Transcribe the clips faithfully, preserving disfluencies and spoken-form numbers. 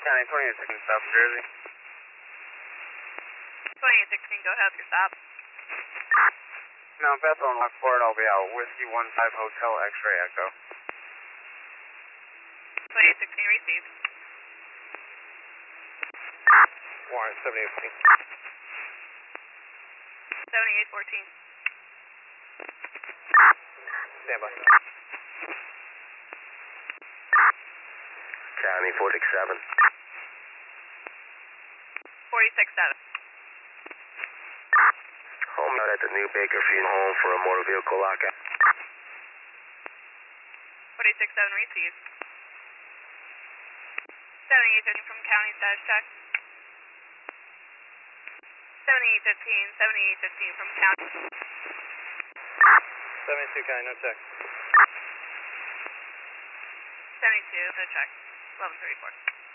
County twenty-eight sixteen, South Jersey. twenty-eight sixteen, go ahead with your stop. No, Bethel and Lockport, I'll be out. Whiskey one five Hotel X-Ray Echo. twenty-eight sixteen, received. Warren seventy-eight fourteen. seventy-eight fourteen. Stand by. County four six seven. forty-six seven. Home out at the New Baker Funeral Home for a motor vehicle lockout. forty-six seven, received. seventy-eight fifteen from county status check. seventy-eight fifteen, seventy-eight fifteen from county. seventy-two County, no check. seventy-two, no check. eleven thirty-four.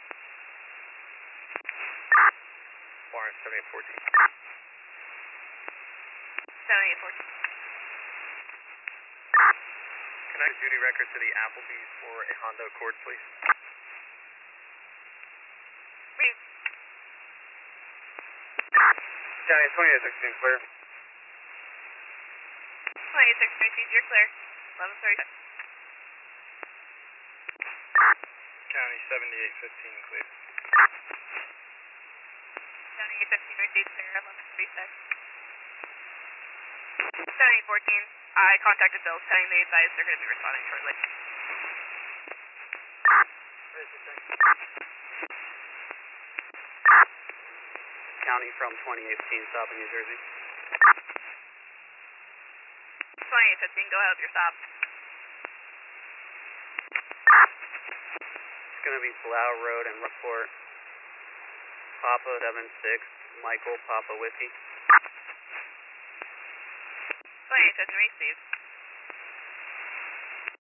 Warren seventy-eight fourteen. seventy-eight fourteen. Connect duty record to the Applebee's for a Honda Accord, please. Read. County twenty-eight sixteen, clear. twenty-eight sixteen, received, you're clear. eleven thirty. County seventy-eight fifteen, clear. seventy-eight fifteen, received, clear. eleven thirty-six. seventy-eight fourteen, I contacted Bill, telling they advised they're going to be responding shortly. County from twenty-eight fifteen, South of New Jersey. twenty-eight fifteen, go ahead with your stop. It's going to be Blau Road and Rockport. Papa seven six, Michael Papa Whiskey. twenty-eight fifteen, received.